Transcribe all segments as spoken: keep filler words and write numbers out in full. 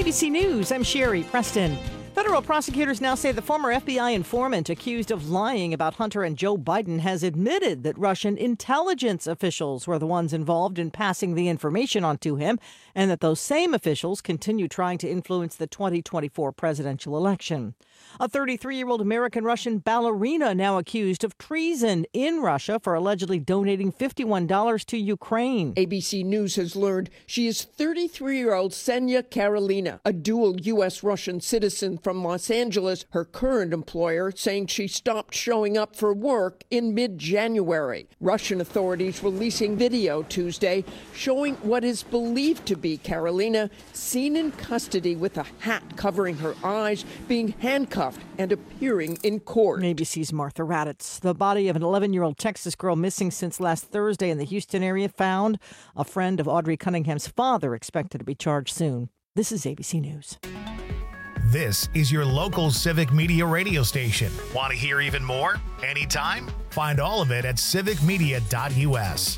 A B C News, I'm Sherry Preston. Federal prosecutors now say the former F B I informant accused of lying about Hunter and Joe Biden has admitted that Russian intelligence officials were the ones involved in passing the information on to him, and that those same officials continue trying to influence the twenty twenty-four presidential election. A thirty-three-year-old American-Russian ballerina now accused of treason in Russia for allegedly donating fifty-one dollars to Ukraine. A B C News has learned she is thirty-three-year-old Ksenia Karelina, a dual U S Russian citizen from Los Angeles, her current employer saying she stopped showing up for work in mid-January. Russian authorities releasing video Tuesday showing what is believed to be Karelina seen in custody with a hat covering her eyes, being handcuffed and appearing in court. A B C's Martha Raddatz. The body of an eleven-year-old Texas girl missing since last Thursday in the Houston area found. A friend of Audrey Cunningham's father expected to be charged soon. This is A B C News. This is your local Civic Media radio station. Want to hear even more? Anytime? Find all of it at civic media dot u s.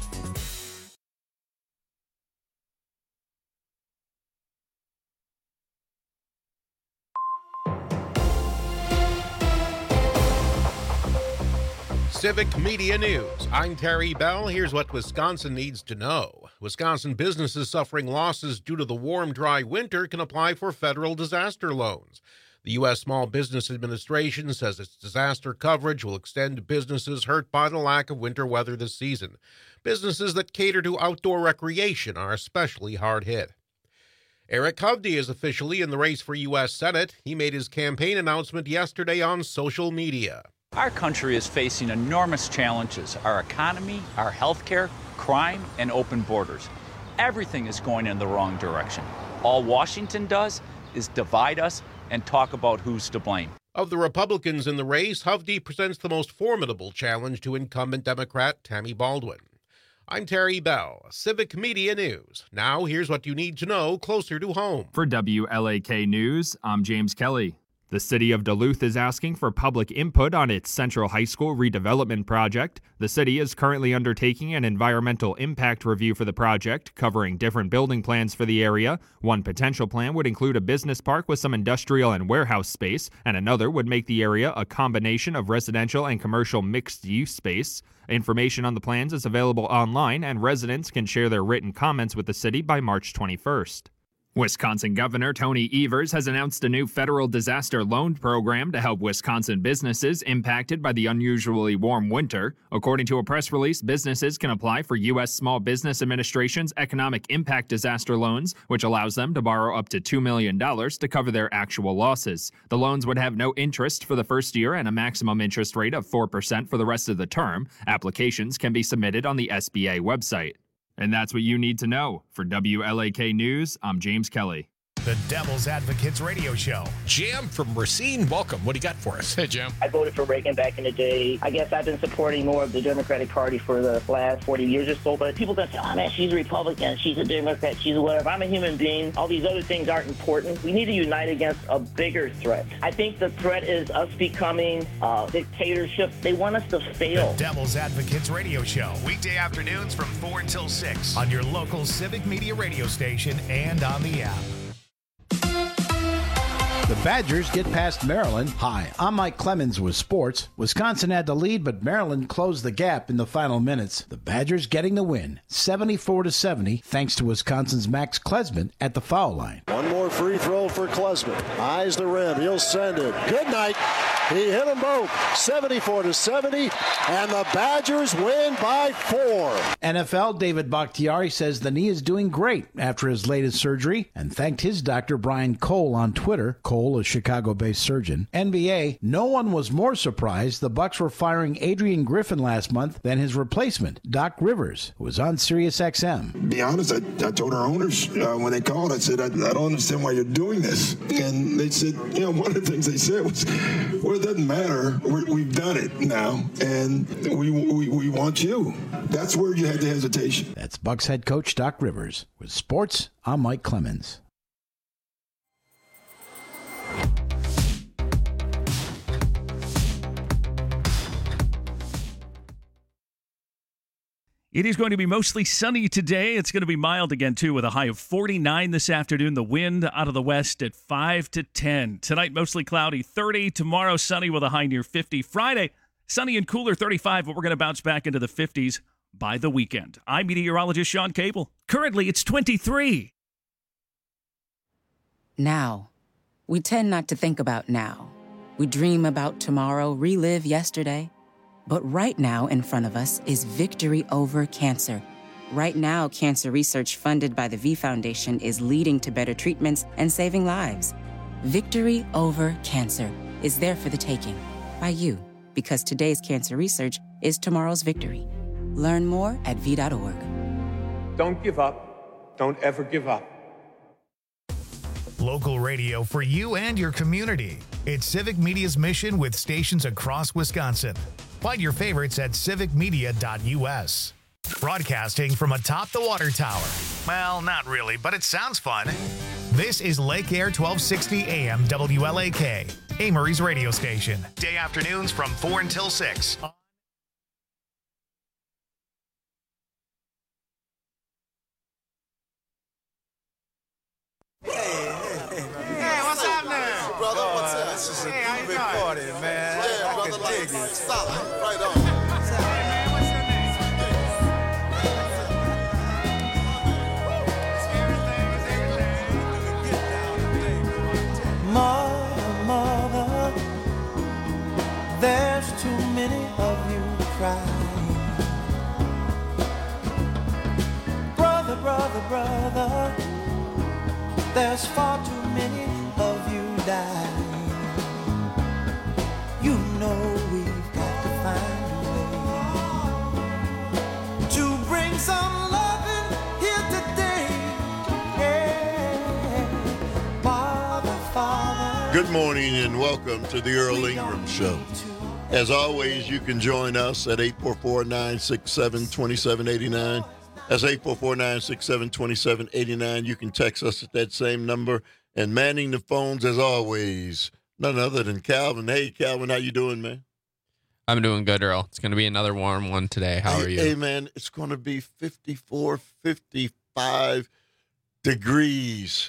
Civic Media News. I'm Terry Bell. Here's what Wisconsin needs to know. Wisconsin businesses suffering losses due to the warm, dry winter can apply for federal disaster loans. The U S Small Business Administration says its disaster coverage will extend to businesses hurt by the lack of winter weather this season. Businesses that cater to outdoor recreation are especially hard hit. Eric Hovde is officially in the race for U S Senate. He made his campaign announcement yesterday on social media. Our country is facing enormous challenges. Our economy, our health care, crime, and open borders. Everything is going in the wrong direction. All Washington does is divide us and talk about who's to blame. Of the Republicans in the race, Hovde presents the most formidable challenge to incumbent Democrat Tammy Baldwin. I'm Terry Bell, Civic Media News. Now here's what you need to know closer to home. For W L A K News, I'm James Kelly. The city of Duluth is asking for public input on its Central High School redevelopment project. The city is currently undertaking an environmental impact review for the project, covering different building plans for the area. One potential plan would include a business park with some industrial and warehouse space, and another would make the area a combination of residential and commercial mixed-use space. Information on the plans is available online, and residents can share their written comments with the city by March twenty-first. Wisconsin Governor Tony Evers has announced a new federal disaster loan program to help Wisconsin businesses impacted by the unusually warm winter. According to a press release, businesses can apply for U S Small Business Administration's Economic Impact Disaster Loans, which allows them to borrow up to two million dollars to cover their actual losses. The loans would have no interest for the first year and a maximum interest rate of four percent for the rest of the term. Applications can be submitted on the S B A website. And that's what you need to know. For W L A K News, I'm James Kelly. The Devil's Advocates Radio Show. Jim from Racine, welcome. What do you got for us? Hey, Jim. I voted for Reagan back in the day. I guess I've been supporting more of the Democratic Party for the last forty years or so. But people don't say, oh, man, she's a Republican, she's a Democrat, she's a whatever. I'm a human being. All these other things aren't important. We need to unite against a bigger threat. I think the threat is us becoming a dictatorship. They want us to fail. The Devil's Advocates Radio Show. Weekday afternoons from four until six on your local Civic Media radio station and on the app. The Badgers get past Maryland. Hi, I'm Mike Clemens with sports. Wisconsin had the lead, but Maryland closed the gap in the final minutes. The Badgers getting the win, seventy-four to seventy, thanks to Wisconsin's Max Klesman at the foul line. One more free throw for Klesman. Eyes the rim. He'll send it. Good night. He hit them both, seventy-four to seventy, and the Badgers win by four. N F L David Bakhtiari says the knee is doing great after his latest surgery and thanked his doctor Brian Cole on Twitter. Cole, a Chicago-based surgeon. N B A, no one was more surprised the Bucks were firing Adrian Griffin last month than his replacement, Doc Rivers, who was on Sirius X M. To be honest, I, I told our owners uh, when they called, I said, I, I don't understand why you're doing this. And they said, you know, one of the things they said was, well, it doesn't matter. We're, we've done it now, and we, we we want you. That's where you had the hesitation. That's Bucks head coach Doc Rivers. With sports, I'm Mike Clemens. It is going to be mostly sunny today. It's going to be mild again, too, with a high of forty-nine this afternoon. The wind out of the west at five to ten. Tonight, mostly cloudy, thirty. Tomorrow, sunny with a high near fifty. Friday, sunny and cooler, thirty-five, but we're going to bounce back into the fifties by the weekend. I'm meteorologist Sean Cable. Currently, it's twenty-three. Now. We tend not to think about now. We dream about tomorrow, relive yesterday. But right now in front of us is victory over cancer. Right now, cancer research funded by the V Foundation is leading to better treatments and saving lives. Victory over cancer is there for the taking by you, because today's cancer research is tomorrow's victory. Learn more at v dot org. Don't give up. Don't ever give up. Local radio for you and your community. It's Civic Media's mission with stations across Wisconsin. Find your favorites at civic media dot u s. Broadcasting from atop the water tower. Well, not really, but it sounds fun. This is Lake Air twelve sixty A M W L A K, Amory's radio station. Day afternoons from four until six. Hey, hey, hey. Hey, what's up now? Hey, brother, what's up? This is a hey, big party, man. Yeah, I brother, like, dig it. Solid. Right on. What's up? Hey, man, what's your name? Mother, mother, there's too many of you crying. Brother, brother, brother, there's far too many of you dying. You know we've got to find a way to bring some loving here today. Yeah. Father, Father. Good morning and welcome to the Earl Ingram Show. As always, you can join us at eight four four, nine six seven, two seven eight nine. That's eight four four, nine six seven, two seven eight nine. You can text us at that same number. And manning the phones, as always, none other than Calvin. Hey, Calvin, how you doing, man? I'm doing good, Earl. It's going to be another warm one today. How hey, are you? Hey, man, it's going to be fifty-four, fifty-five degrees.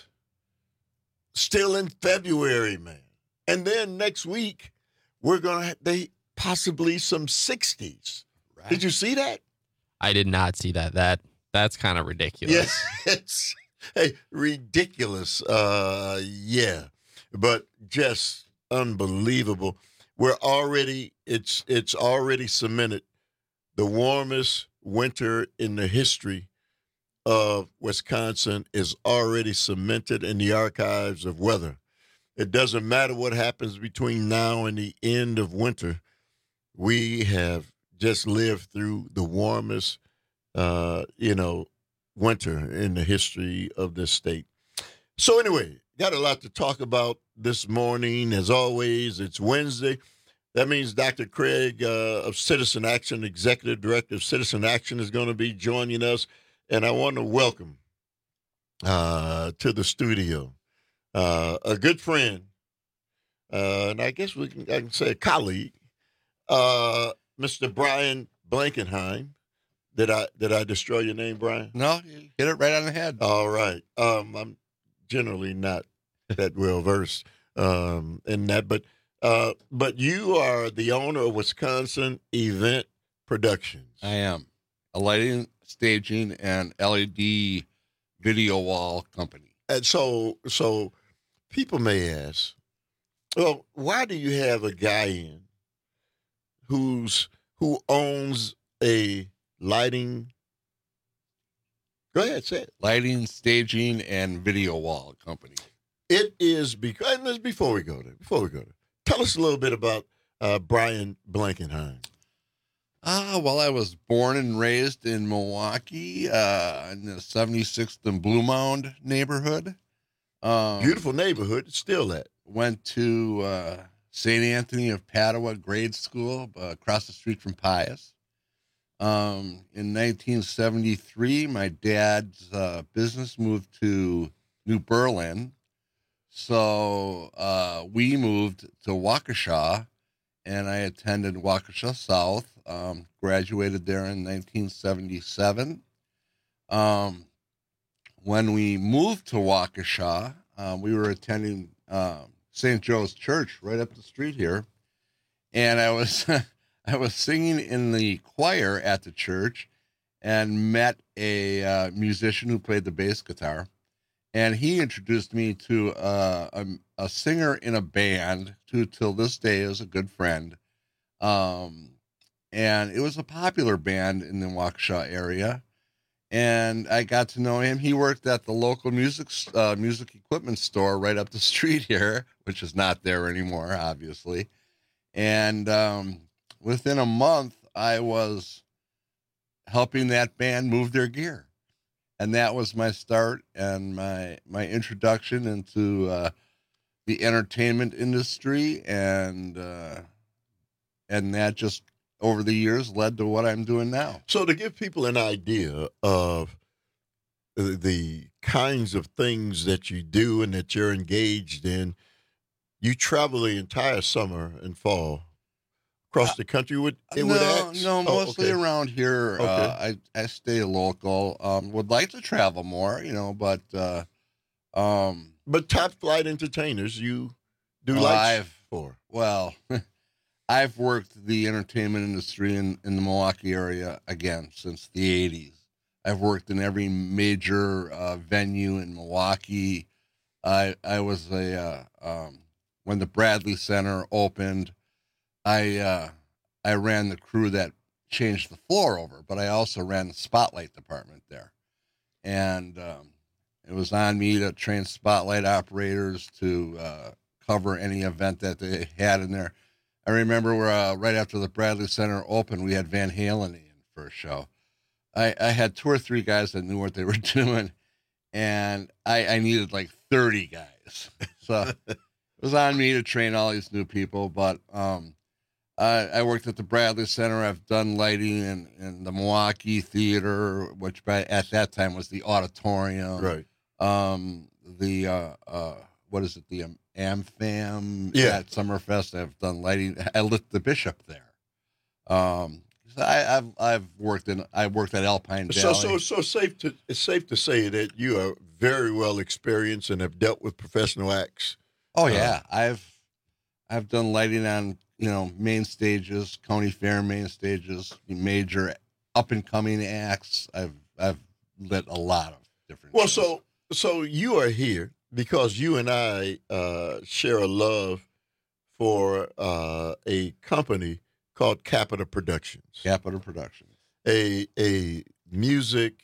Still in February, man. And then next week, we're going to have they possibly some sixties. Right. Did you see that? I did not see that. That That's kind of ridiculous. Yes, it's hey, ridiculous. Uh, yeah, but just unbelievable. We're already it's it's already cemented. The warmest winter in the history of Wisconsin is already cemented in the archives of weather. It doesn't matter what happens between now and the end of winter. We have just lived through the warmest, uh, you know, winter in the history of this state. So anyway, got a lot to talk about this morning. As always, it's Wednesday. That means Doctor Craig uh, of Citizen Action, Executive Director of Citizen Action, is going to be joining us. And I want to welcome uh, to the studio uh, a good friend, uh, and I guess we can, I can say a colleague, uh, Mister Brian Blankenheim. Did I did I destroy your name, Brian? No, you hit it right on the head. All right. Um, I'm generally not that well versed um, in that, but uh, but you are the owner of Wisconsin Event Productions. I am a lighting, staging, and L E D video wall company. And so so people may ask, well, why do you have a guy in who's who owns a lighting? Go ahead, say it. Lighting, staging, and video wall company. It is because, and before we go there, before we go there, tell us a little bit about uh, Brian Blankenheim. Ah, well, I was born and raised in Milwaukee, uh, in the seventy-sixth and Blue Mound neighborhood. Um, Beautiful neighborhood, it's still that. Went to uh, Saint Anthony of Padua grade school uh, across the street from Pius. Um, in nineteen seventy-three, my dad's uh, business moved to New Berlin. So uh, we moved to Waukesha and I attended Waukesha South. Um, graduated there in nineteen seventy-seven. Um, when we moved to Waukesha, uh, we were attending uh, Saint Joe's Church right up the street here, and I was I was singing in the choir at the church, and met a uh, musician who played the bass guitar, and he introduced me to uh, a, a singer in a band who, till this day, is a good friend. Um, and it was a popular band in the Waukesha area. And I got to know him. He worked at the local music uh, music equipment store right up the street here, which is not there anymore, obviously. And um, within a month, I was helping that band move their gear. And that was my start and my my introduction into uh, the entertainment industry. And uh, and that just, over the years, led to what I'm doing now. So to give people an idea of the kinds of things that you do and that you're engaged in, you travel the entire summer and fall across the country with it no, with acts? No, mostly oh, okay. around here. Okay. Uh, I, I stay local. Um, would like to travel more, you know, but uh, um, but Top Flight Entertainers, you do well, lights I've, for. Well, I've worked the entertainment industry in, in the Milwaukee area, again, since the eighties. I've worked in every major uh, venue in Milwaukee. I I was a, uh, um, when the Bradley Center opened, I uh, I ran the crew that changed the floor over, but I also ran the spotlight department there. And um, it was on me to train spotlight operators to uh, cover any event that they had in there. I remember uh, right after the Bradley Center opened, we had Van Halen in for a show. I, I had two or three guys that knew what they were doing, and I, I needed like thirty guys. So it was on me to train all these new people. But um, I, I worked at the Bradley Center. I've done lighting in, in the Milwaukee Theater, which by, at that time was the auditorium. Right. Um, the, uh, uh, what is it, the um, AmFam Yeah. at Summerfest. I've done lighting. I lit the Bishop there. Um, so I, I've I've worked in I worked at Alpine So Valley. so so safe to it's safe to say that you are very well experienced and have dealt with professional acts. Oh yeah, uh, I've I've done lighting on, you know, main stages, county fair main stages, major up and coming acts. I've I've lit a lot of different. Well, shows. so so you are here because you and I uh, share a love for uh, a company called Capita Productions. Capita Productions, a a music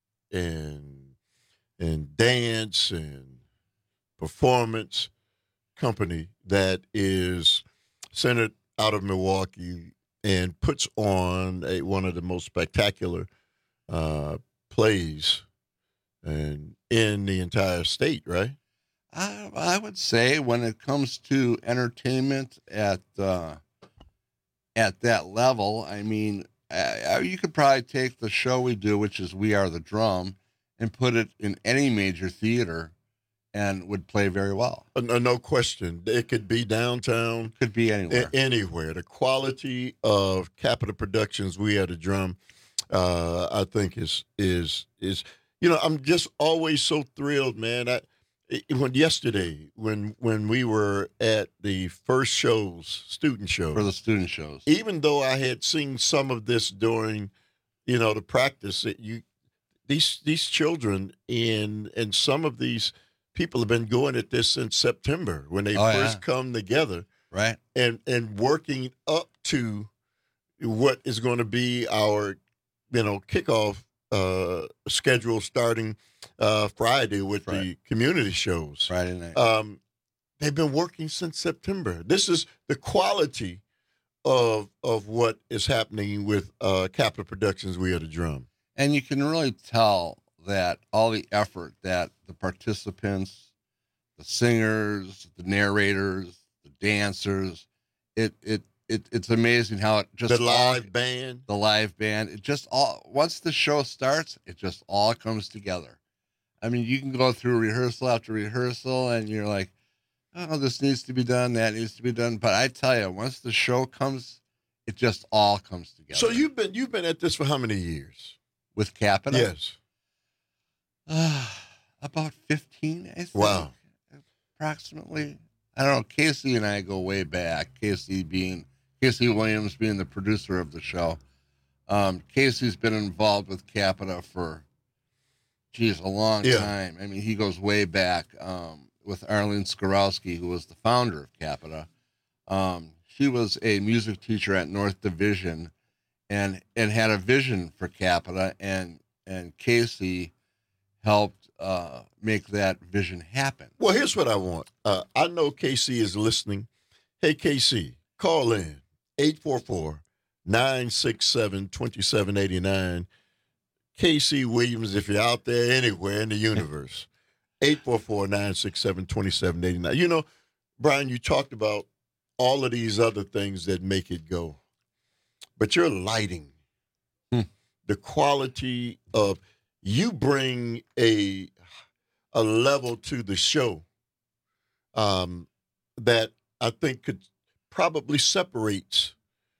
and and dance and performance company that is centered out of Milwaukee and puts on a, one of the most spectacular uh, plays and in the entire state, right? I, I would say when it comes to entertainment at uh, at that level, I mean, uh, you could probably take the show we do, which is We Are the Drum, and put it in any major theater and would play very well. Uh, no, no question. It could be downtown. Could be anywhere. A- anywhere. The quality of Capita Productions, We Are the Drum, uh, I think is, is, is, you know, I'm just always so thrilled, man. I, it, when yesterday, when, when we were at the first shows, student shows. For the student shows. Even though I had seen some of this during, you know, the practice, that you, these, these children and, and some of these people have been going at this since September when they Oh, first yeah. come together, right? And and working up to what is going to be our, you know, kickoff uh, schedule starting uh, Friday with the community shows. Friday night. Um, they've been working since September. This is the quality of of what is happening with uh, Capita Productions. We Are the Drum. And you can really tell that all the effort that the participants, the singers, the narrators, the dancers, it it, it it's amazing how it just The live all, band, the live band, it just all once the show starts, it just all comes together. I mean, you can go through rehearsal after rehearsal, and you're like, oh, this needs to be done, that needs to be done. But I tell you, once the show comes, it just all comes together. So you've been you've been at this for how many years? With Capita? Yes. Uh, about fifteen, I think. Wow. Approximately. I don't know. Casey and I go way back. Casey being Casey Williams being the producer of the show. Um, Casey's been involved with Capita for, geez, a long Yeah. time. I mean, he goes way back um, with Arlene Skorowski, who was the founder of Capita. Um, she was a music teacher at North Division, and and had a vision for Capita, and and Casey helped uh, make that vision happen. Well, here's what I want. Uh, I know K C is listening. Hey, K C, call in eight four four, nine six seven, two seven eight nine. K C Williams, if you're out there anywhere in the universe, eight four four, nine six seven, two seven eight nine. You know, Brian, you talked about all of these other things that make it go. But your lighting, hmm. the quality of, you bring a a level to the show um, that I think could probably separates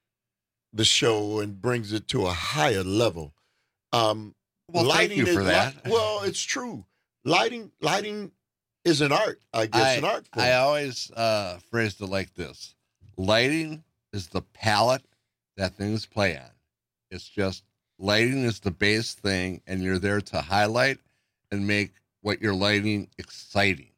the show and brings it to a higher level. Um, well, thank you for is, that. Well, it's true. Lighting, lighting is an art. I guess I, an art form. I always uh, phrased it like this: lighting is the palette that things play on. It's just lighting is the base thing, and you're there to highlight and make what you're lighting exciting.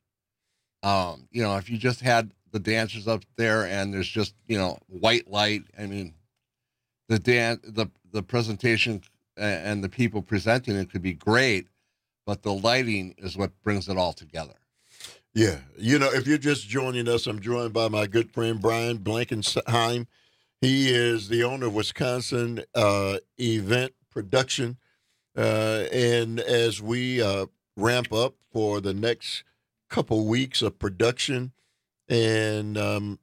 Um, you know, if you just had the dancers up there and there's just, you know, white light, I mean, the dan- the the presentation and the people presenting it could be great, but the lighting is what brings it all together. Yeah. You know, if you're just joining us, I'm joined by my good friend, Brian Blankenheim. He is the owner of Wisconsin uh, Event Production. Uh, and as we uh, ramp up for the next couple weeks of production and um,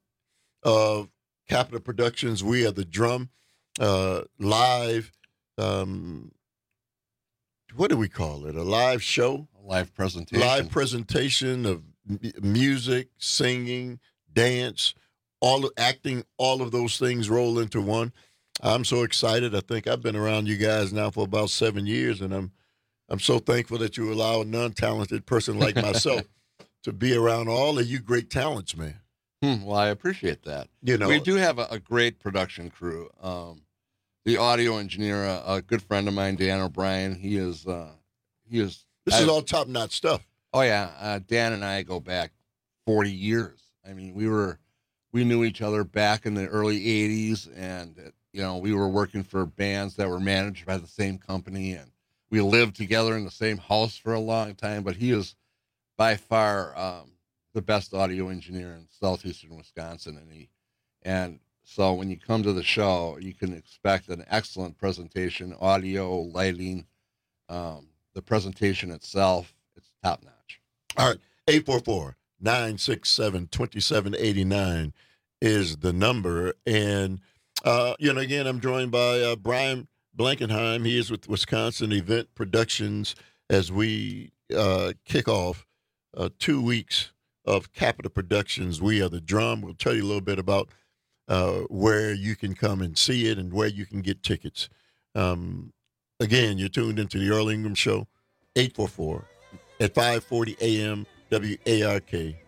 of Capita Productions, we are the drum uh, live. Um, what do we call it? A live show? A live presentation. Live presentation of m- music, singing, dance, all of, acting, all of those things roll into one. I'm so excited. I think I've been around you guys now for about seven years, and I'm I'm so thankful that you allow a non-talented person like myself to be around all of you great talents, man. Hmm, well, I appreciate that. You know, we do have a, a great production crew. Um, the audio engineer, a, a good friend of mine, Dan O'Brien. He is. Uh, he is. This I, is all top-notch stuff. Oh yeah, uh, Dan and I go back forty years. I mean, we were we knew each other back in the early eighties, and you know, we were working for bands that were managed by the same company, and we lived together in the same house for a long time. But he is by far um, the best audio engineer in southeastern Wisconsin, and he and so when you come to the show, you can expect an excellent presentation, audio, lighting, um, the presentation itself. It's top notch. All right, eight four four, nine six seven, two seven eight nine is the number. And, uh, you know, again, I'm joined by uh, Brian Blankenheim. He is with Wisconsin Event Productions as we uh, kick off uh, two weeks of Capita Productions. We are the drum. We'll tell you a little bit about uh, where you can come and see it and where you can get tickets. Um, again, you're tuned into the Earl Ingram Show, eight four four at five forty a.m. W A R K.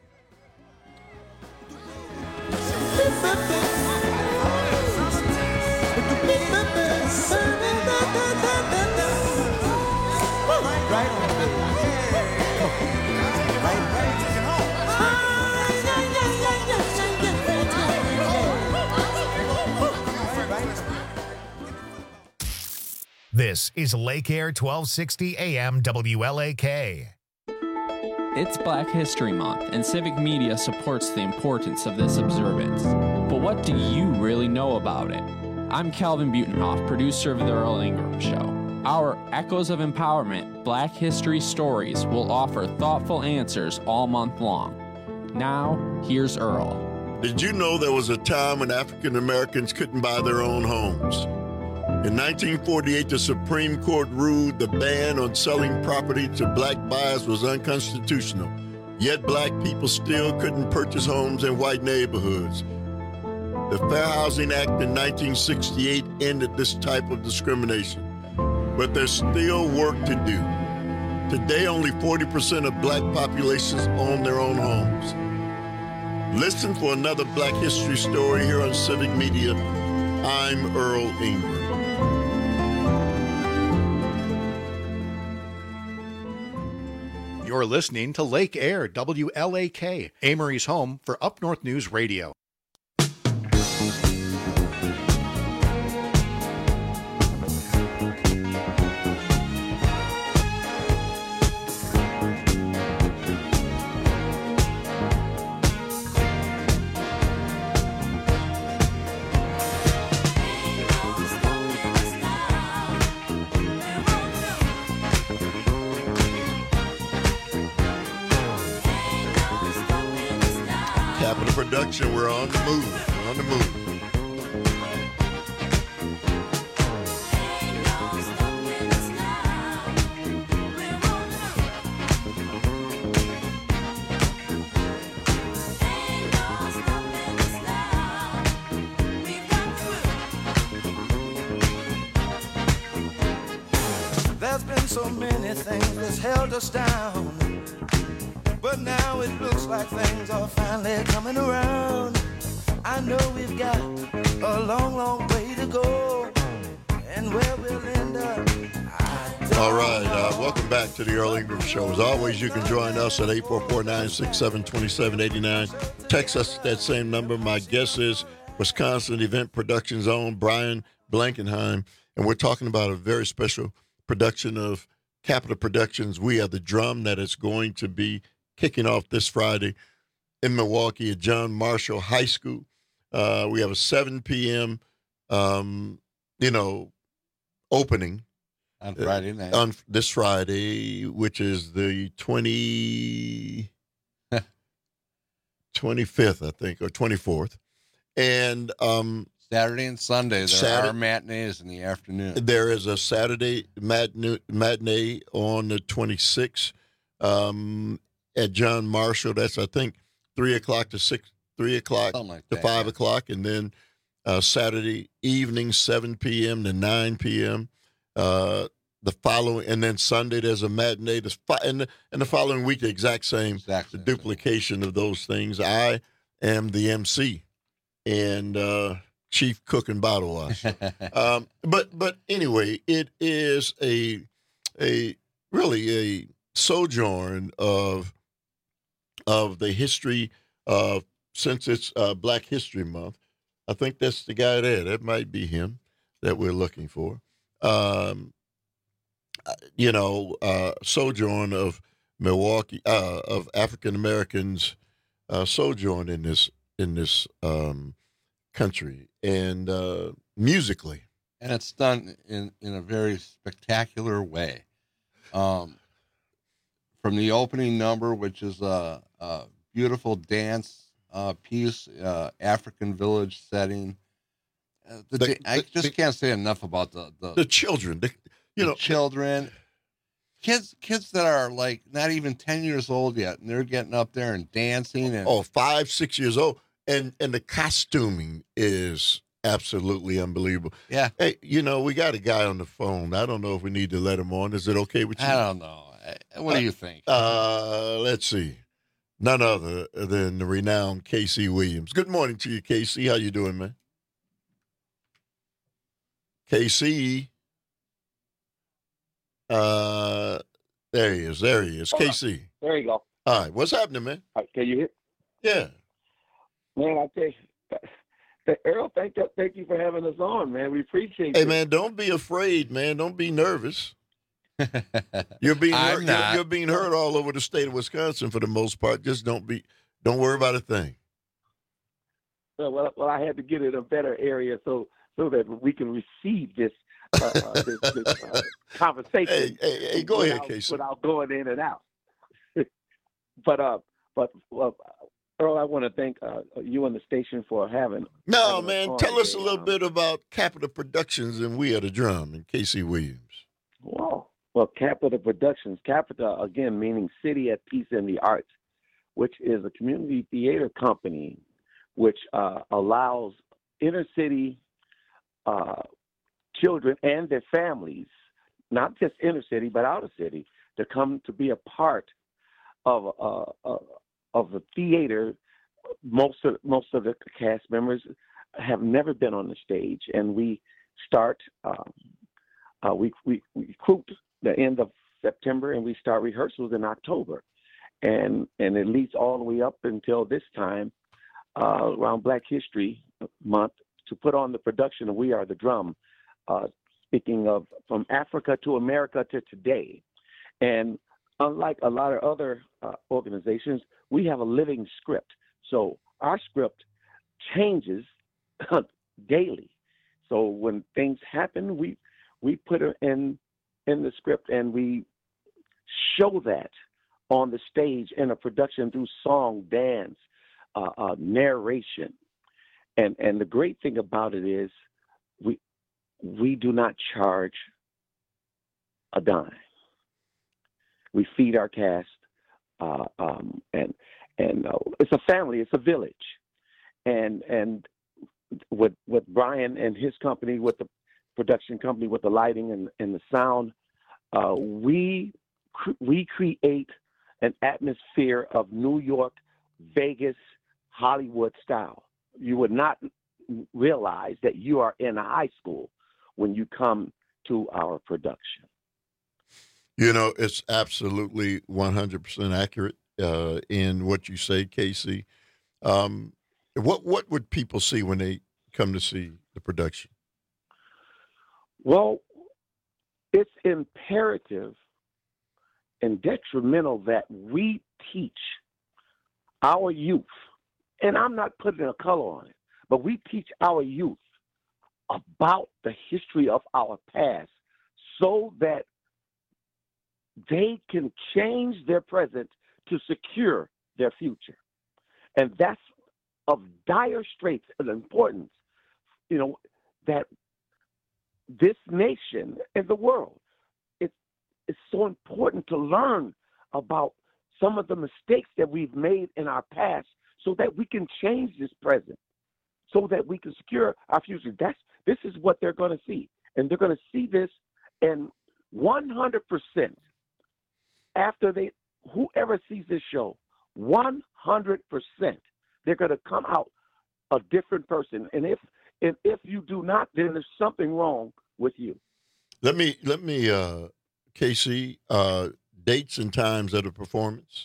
This is Lake Air twelve sixty A M W L A K. It's Black History Month, and Civic Media supports the importance of this observance. But what do you really know about it? I'm Calvin Butenhoff, producer of The Earl Ingram Show. Our Echoes of Empowerment Black History Stories will offer thoughtful answers all month long. Now, here's Earl. Did you know there was a time when African Americans couldn't buy their own homes? In nineteen forty-eight, the Supreme Court ruled the ban on selling property to black buyers was unconstitutional. Yet black people still couldn't purchase homes in white neighborhoods. The Fair Housing Act in nineteen sixty-eight ended this type of discrimination, but there's still work to do. Today, only forty percent of black populations own their own homes. Listen for another Black History story here on Civic Media. I'm Earl Ingram. You're listening to Lake Air, W L A K, Amory's home for Up North News Radio. Production, we're on the move, we're on the move. There's been so many things that's held us down, but now it looks like things are finally coming around. I know we've got a long, long way to go, and where we'll end up, I don't All right, uh, know. welcome back to the Earl Ingram Show. As always, you can join us at eight four four, nine six seven, two seven eight nine. Text us at that same number. My guest is Wisconsin Event Productions own Brian Blankenheim, and we're talking about a very special production of Capitol Productions, We Are the Drum, that is going to be kicking off this Friday in Milwaukee at John Marshall High School. Uh, we have a seven p.m., um, you know, opening. On Friday night. Uh, on this Friday, which is the twenty, twenty-fifth, I think, or twenty-fourth. And um, Saturday and Sunday, there Saturday, are matinees in the afternoon. There is a Saturday matinee, matinee on the twenty-sixth. Um, at John Marshall. That's, I think, three o'clock to six, three o'clock like to that, five yeah. o'clock, and then uh, Saturday evening, seven p.m. to nine p.m. Uh, the following, and then Sunday there's a matinee. The, and, the, and the following week, the exact same, exact the same duplication of those things. I am the M C and uh, chief cook and bottle washer. um, but but anyway, it is a a really a sojourn of of the history of, since it's uh, Black History Month. I think that's the guy there. That might be him that we're looking for. Um, you know, uh, sojourn of Milwaukee, uh, of African Americans uh, sojourn in this in this um, country, and uh, musically, and it's done in in a very spectacular way. Um, from the opening number, which is a, a beautiful dance uh, piece, uh, African village setting. Uh, the, The- da- I the- just the- can't say enough about the the, the children, the, you the know, children, kids, kids that are like not even ten years old yet, and they're getting up there and dancing and oh, five, six years old, and and the costuming is absolutely unbelievable. Yeah. Hey, you know, we got a guy on the phone. I don't know if we need to let him on. Is it okay with you? I don't know. I- What do you think? Uh, let's see. None other than the renowned K C Williams. Good morning to you, K C. How you doing, man? K C. Uh, there he is. There he is. Hold K on. C. There you go. All right. What's happening, man? All right, can you hear? Yeah. Man, I tell you, th- Earl, thank you, thank you for having us on, man. We appreciate Hey, it. man, don't be afraid, man. Don't be nervous. You're being I'm heard, you're, not. you're being heard all over the state of Wisconsin for the most part. Just don't be, don't worry about a thing. Well, well, well, I had to get in a better area so so that we can receive this uh, uh, this, this uh, conversation. Hey, hey, hey, go ahead, without, K C. without going in and out. but uh, but well, Earl, I want to thank uh, you and the station for having. No, having man, on tell us a today. little Um, bit about Capitol Productions and We Are the Drum and K C Williams. Wow. Well, Capitol Productions, Capitol, again, meaning City at Peace in the Arts. which is a community theater company, which uh, allows inner city uh, children and their families, not just inner city but outer city, to come to be a part of uh, uh, of the theater. Most of most of the cast members have never been on the stage, and we start. Um, uh, we, we we recruit the end of September, and we start rehearsals in October, and and it leads all the way up until this time, uh, around Black History Month, to put on the production of We Are the Drum. Uh, speaking of from Africa to America to today, and unlike a lot of other uh, organizations, we have a living script. So our script changes daily. So when things happen, we we put it in in the script, and we show that on the stage in a production through song, dance, uh, uh, narration. And and the great thing about it is we we do not charge a dime. We feed our cast, uh, um, and and uh, it's a family, it's a village, and and with with Brian and his company, with the production company, with the lighting and, and the sound, uh, we we create an atmosphere of New York, Vegas, Hollywood style. You would not realize that you are in a high school when you come to our production. You know, it's absolutely one hundred percent accurate uh, in what you say, Casey. Um, what what would people see when they come to see the production? Well, it's imperative and detrimental that we teach our youth, and I'm not putting a color on it, but we teach our youth about the history of our past so that they can change their present to secure their future. And that's of dire straits and importance, you know, that this nation and the world, it, it's so important to learn about some of the mistakes that we've made in our past so that we can change this present, so that we can secure our future. That's, this is what they're going to see. And they're going to see this, and one hundred percent after they, whoever sees this show, one hundred percent, they're going to come out a different person. And if, if if you do not, then there's something wrong with you. Let me, let me, uh, Casey, uh, dates and times of the performance.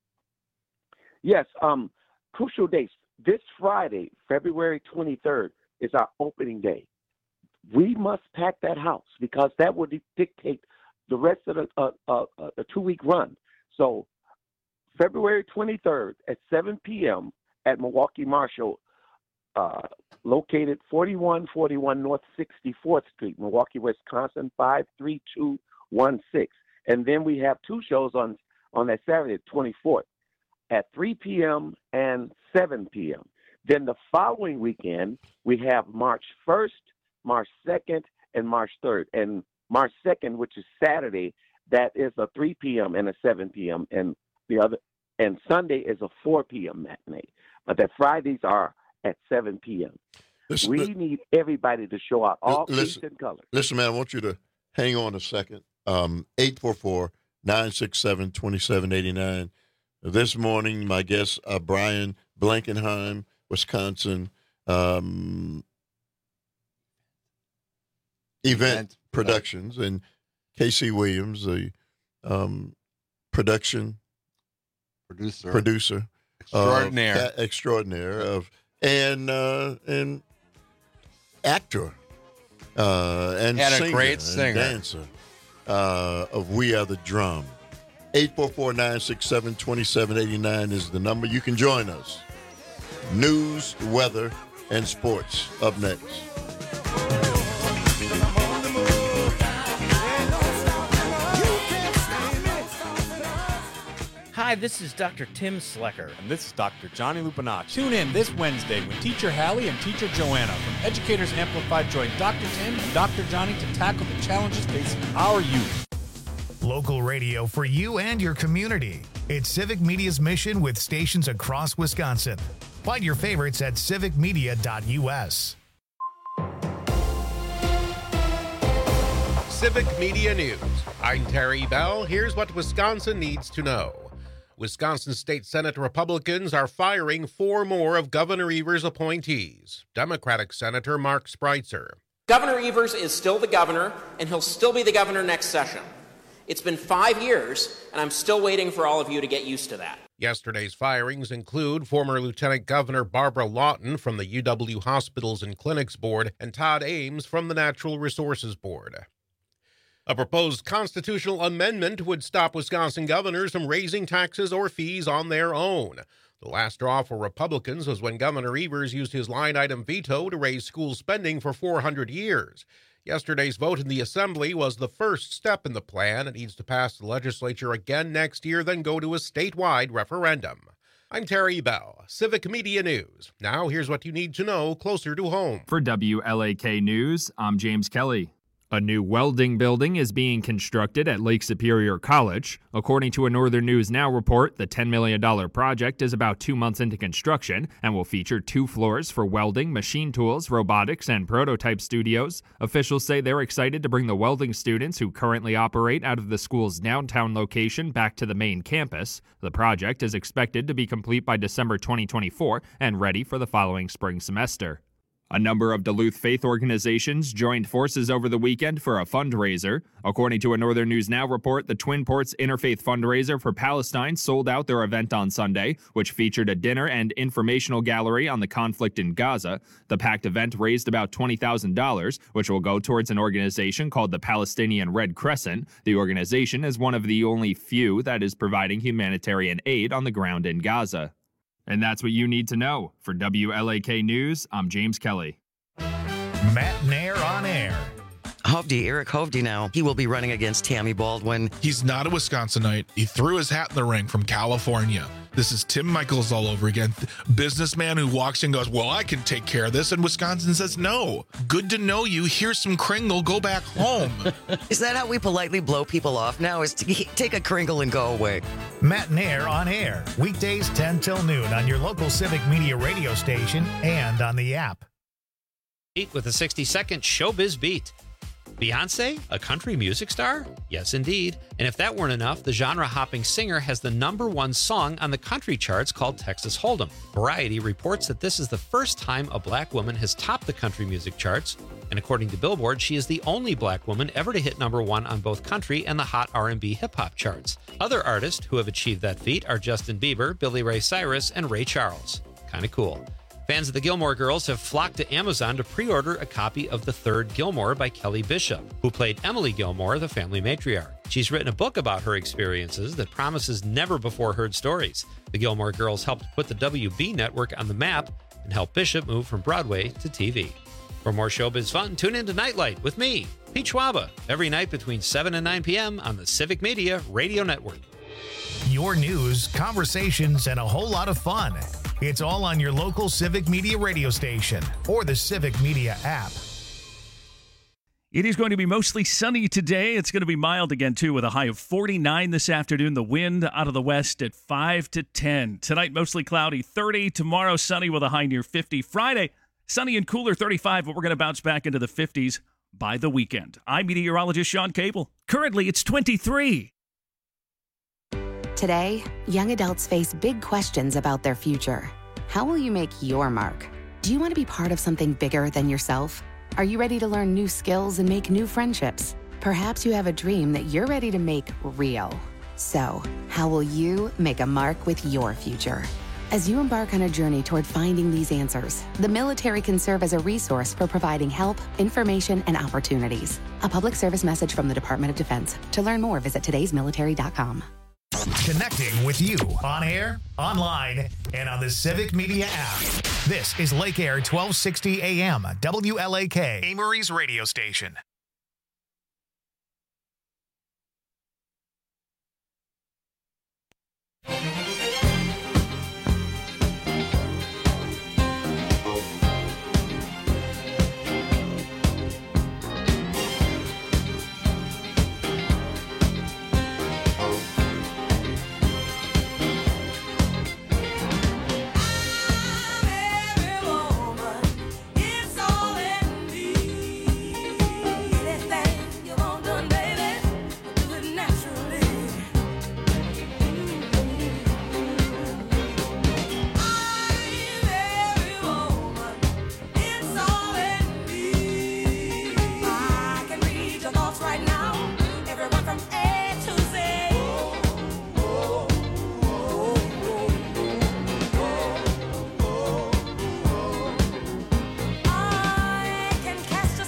Yes, um, crucial dates. This Friday, February twenty-third, is our opening day. We must pack that house because that will dictate the rest of the uh, uh, uh, the two-week run. So February twenty-third at seven p.m. at Milwaukee Marshall, uh, located forty-one forty-one North sixty-fourth Street, Milwaukee, Wisconsin, five three two one six. And then we have two shows on, on that Saturday, twenty-fourth, at three p.m. and seven p.m. Then the following weekend, we have March first, March second, and March third. And March second, which is Saturday, that is a three p.m. and a seven p.m. And the other, and Sunday is a four p.m. matinee. But the Fridays are at seven p.m. Listen, we need everybody to show out, all colors and colors. Listen, man, I want you to hang on a second. Um, eight four four, nine six seven, two seven eight nine. This morning, my guests are Brian Blankenheim, Wisconsin, um, Event, Event Productions, and Casey Williams, the um, production producer, producer extraordinaire, of, extraordinaire of, and uh, and actor, uh, and, and singer, a great singer, and dancer uh, of We Are the Drum. eight four four, nine six seven, two seven eight nine is the number. You can join us. News, weather, and sports up next. Hi, this is Doctor Tim Slecker. And this is Doctor Johnny Lupinacci. Tune in this Wednesday when Teacher Hallie and Teacher Joanna from Educators Amplified join Doctor Tim and Doctor Johnny to tackle the challenges facing our youth. Local radio for you and your community. It's Civic Media's mission with stations across Wisconsin. Find your favorites at civic media dot U S. Civic Media News. I'm Terry Bell. Here's what Wisconsin needs to know. Wisconsin State Senate Republicans are firing four more of Governor Evers' appointees. Democratic Senator Mark Spreitzer. Governor Evers is still the governor, and he'll still be the governor next session. It's been five years, and I'm still waiting for all of you to get used to that. Yesterday's firings include former Lieutenant Governor Barbara Lawton from the U W Hospitals and Clinics Board and Todd Ames from the Natural Resources Board. A proposed constitutional amendment would stop Wisconsin governors from raising taxes or fees on their own. The last straw for Republicans was when Governor Evers used his line-item veto to raise school spending for four hundred years. Yesterday's vote in the Assembly was the first step in the plan. It needs to pass the legislature again next year, then go to a statewide referendum. I'm Terry Bell, Civic Media News. Now here's what you need to know closer to home. For W L A K News, I'm James Kelly. A new welding building is being constructed at Lake Superior College. According to a Northern News Now report, the ten million dollars project is about two months into construction and will feature two floors for welding, machine tools, robotics, and prototype studios. Officials say they're excited to bring the welding students who currently operate out of the school's downtown location back to the main campus. The project is expected to be complete by December twenty twenty-four and ready for the following spring semester. A number of Duluth faith organizations joined forces over the weekend for a fundraiser. According to a Northern News Now report, the Twin Ports Interfaith Fundraiser for Palestine sold out their event on Sunday, which featured a dinner and informational gallery on the conflict in Gaza. The packed event raised about twenty thousand dollars, which will go towards an organization called the Palestinian Red Crescent. The organization is one of the only few that is providing humanitarian aid on the ground in Gaza. And that's what you need to know. For W L A K News, I'm James Kelly. Matt Nair on air. Hovde, Eric Hovde now, he will be running against Tammy Baldwin. He's not a Wisconsinite. He threw his hat in the ring from California. This is Tim Michaels all over again. Businessman who walks in and goes, well, I can take care of this. And Wisconsin says, no. Good to know you. Here's some Kringle. Go back home. Is that how we politely blow people off now? Is to take a Kringle and go away? Matt Nair on air. Weekdays ten till noon on your local Civic Media radio station and on the app. With a sixty-second Showbiz Beat. Beyonce, a country music star? Yes, indeed. And if that weren't enough, the genre-hopping singer has the number one song on the country charts called Texas Hold'em. Variety reports that this is the first time a black woman has topped the country music charts. And according to Billboard, she is the only black woman ever to hit number one on both country and the hot R and B hip-hop charts. Other artists who have achieved that feat are Justin Bieber, Billy Ray Cyrus, and Ray Charles. Kinda cool. Fans of the Gilmore Girls have flocked to Amazon to pre-order a copy of The Third Gilmore by Kelly Bishop, who played Emily Gilmore, the family matriarch. She's written a book about her experiences that promises never-before-heard stories. The Gilmore Girls helped put the W B network on the map and helped Bishop move from Broadway to T V. For more showbiz fun, tune in to Nightlight with me, Pete Schwaba, every night between seven and nine p.m. on the Civic Media Radio Network. Your news, conversations, and a whole lot of fun. It's all on your local Civic Media radio station or the Civic Media app. It is going to be mostly sunny today. It's going to be mild again, too, with a high of forty-nine this afternoon. The wind out of the west at five to ten. Tonight, mostly cloudy, thirty. Tomorrow, sunny with a high near fifty. Friday, sunny and cooler, thirty-five, but we're going to bounce back into the fifties by the weekend. I'm meteorologist Sean Cable. Currently, it's twenty-three. Today, young adults face big questions about their future. How will you make your mark? Do you want to be part of something bigger than yourself? Are you ready to learn new skills and make new friendships? Perhaps you have a dream that you're ready to make real. So, how will you make a mark with your future? As you embark on a journey toward finding these answers, the military can serve as a resource for providing help, information, and opportunities. A public service message from the Department of Defense. To learn more, visit todays military dot com. Connecting with you on air, online, and on the Civic Media app. This is Lake Air twelve sixty A M, W L A K, Amory's radio station.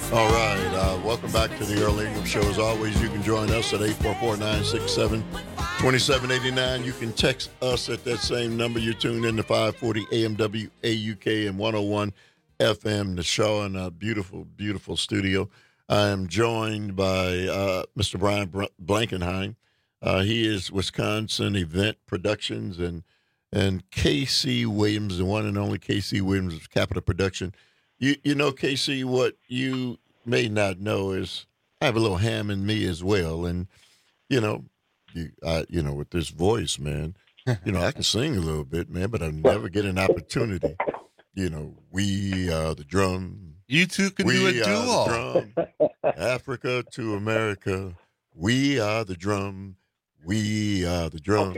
All right. Uh, welcome back to the Earl Ingram Show. As always, you can join us at eight four four, nine six seven, two seven eight nine. You can text us at that same number. You're tuned in to five forty A M W A U K and one oh one F M, the show in a beautiful, beautiful studio. I am joined by uh, Mister Brian Blankenheim. Uh, he is Wisconsin Event Productions and and K C Williams, the one and only K C Williams of Capitol Production. You you know, K C, what you may not know is I have a little ham in me as well, and you know, you I, you know, with this voice, man, you know, I can sing a little bit, man, but I never get an opportunity. You know, we are the drum. You two can we do a are the duo. drum. Africa to America. We are the drum. We are the drum.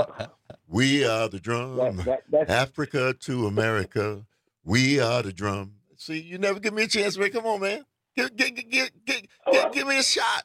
We are the drum. That- that- that's- Africa to America. We are the drum. See, you never give me a chance, man. Come on, man. Give, give, give, give, give, give, give me a shot.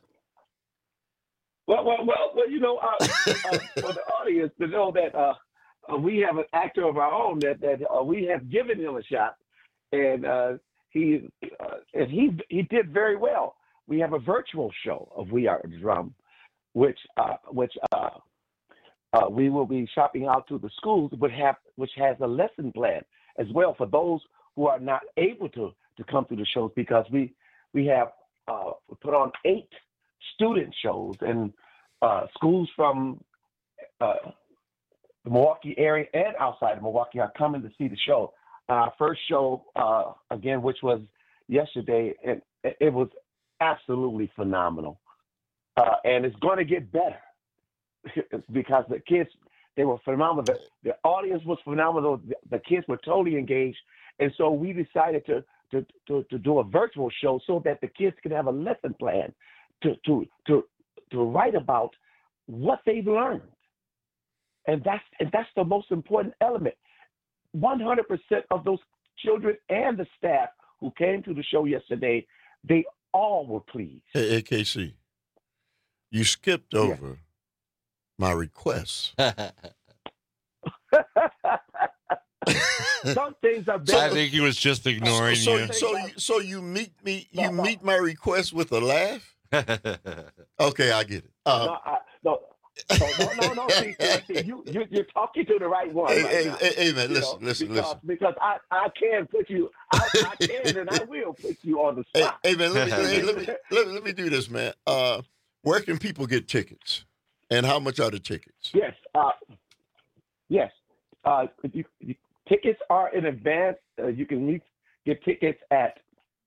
Well, well, well, well you know, uh, uh, for the audience to know that uh, uh, we have an actor of our own that that uh, we have given him a shot, and uh, he uh, and he he did very well. We have a virtual show of We Are the Drum, which uh, which uh, uh, we will be shopping out to the schools, but have which has a lesson plan as well for those who are not able to to come to the shows, because we we have uh, put on eight student shows, and uh, schools from uh, the Milwaukee area and outside of Milwaukee are coming to see the show. Our first show, uh, again, which was yesterday, it, it was absolutely phenomenal, uh, and it's going to get better because the kids, they were phenomenal. The, the audience was phenomenal. The, the kids were totally engaged. And so we decided to, to, to, to do a virtual show so that the kids could have a lesson plan to, to, to, to write about what they've learned. And that's, and that's the most important element. one hundred percent of those children and the staff who came to the show yesterday, they all were pleased. Hey, hey K C, you skipped over Yeah. my request. Some things are I better. think he was just ignoring so, you. So, you, so you meet me, you No, no. meet my request with a laugh. Okay, I get it. Uh, no, I, no, no, no, no, no. See, see, see, you, you, you're talking to the right one. Hey, right hey, now. hey, hey, man, You listen, know, listen, because, listen. Because I, I can put you, I, I can and I will put you on the Hey, spot. hey man, let me, hey, let, me, let, me, let me do this, man. Uh, where can people get tickets, and how much are the tickets? Yes, uh, yes. Uh, you, you, tickets are in advance. Uh, you can meet, get tickets at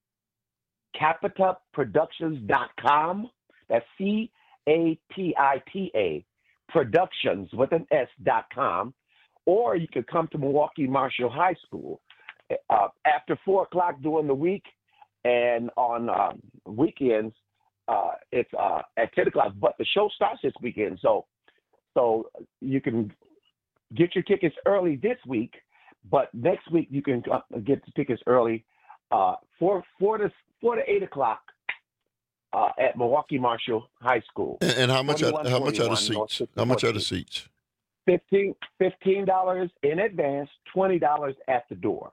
capita productions dot com. That's C A P I T A, Productions with an S dot com. Or you could come to Milwaukee Marshall High School uh, after four o'clock during the week, and on um, weekends uh, it's uh, at ten o'clock. But the show starts this weekend, so so you can get your tickets early this week. But next week you can uh, get the tickets early, uh, four four to four to eight o'clock uh, at Milwaukee Marshall High School. And, and how much? Are, how much are the twenty-one, North seats? How much are the sixty-fourth seats? Fifteen fifteen dollars in advance, twenty dollars at the door.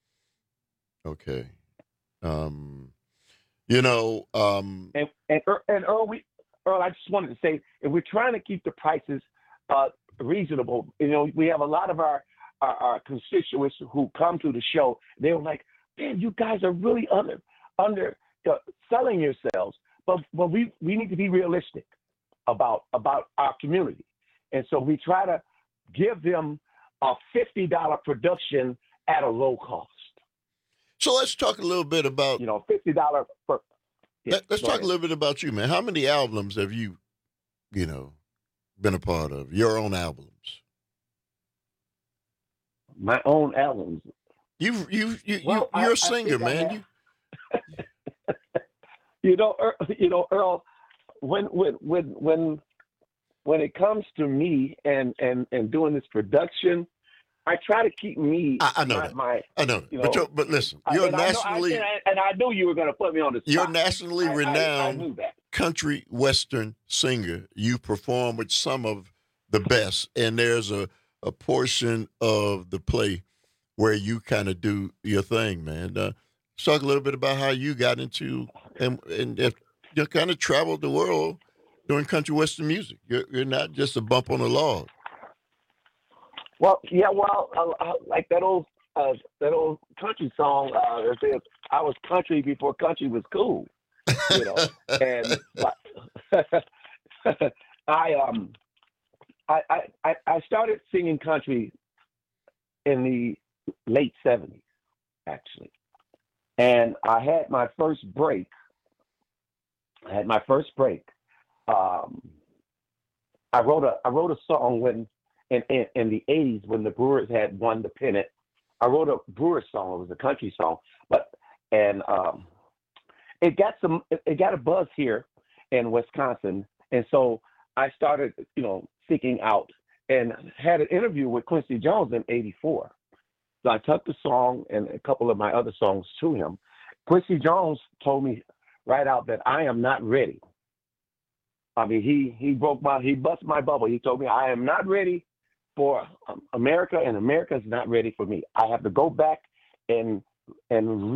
Okay. Um, you know, um, And and Earl, and Earl, we, Earl, I just wanted to say, if we're trying to keep the prices uh, reasonable, you know, we have a lot of our, our our constituents who come to the show. They're like, man, you guys are really under under uh, selling yourselves. But but we we need to be realistic about about our community, and so we try to give them a fifty dollar production at a low cost. so let's talk a little bit about. You know, fifty dollar per. Yeah, Let, let's go talk ahead. a little bit about you, man. How many albums have you, you know, been a part of? Your own albums. My own albums. You you you Well, you you're I- a singer, I think I man. have- You You know, Earl, you know, Earl, when when when when when it comes to me and and and doing this production, I try to keep me. I, I know my, that. My, I know that. you But know, you're, but listen, I- you're and I know- I- nationally and I, and I knew you were going to put me on the spot. you're nationally I- I- I renowned knew that. country western singer. You perform with some of the best, and there's a a portion of the play where you kind of do your thing, man. Uh, Let's talk a little bit about how you got into and and if you kind of traveled the world doing country western music. You're, you're not just a bump on the log. Well, yeah, well, uh, uh, like that old uh, that old country song. Uh, it says, I was country before country was cool. You know, and I um I, I I started singing country in the late seventies, actually, and I had my first break. I had my first break. Um, I wrote a I wrote a song when in, in in the eighties when the Brewers had won the pennant. I wrote a Brewers song. It was a country song, but and um, it got some it, it got a buzz here in Wisconsin, and so I started, you know, seeking out and had an interview with Quincy Jones in eighty-four. So I took the song and a couple of my other songs to him. Quincy Jones told me right out that I am not ready. I mean, he he broke my, he bust my bubble. He told me I am not ready for um, America, and America is not ready for me. I have to go back and and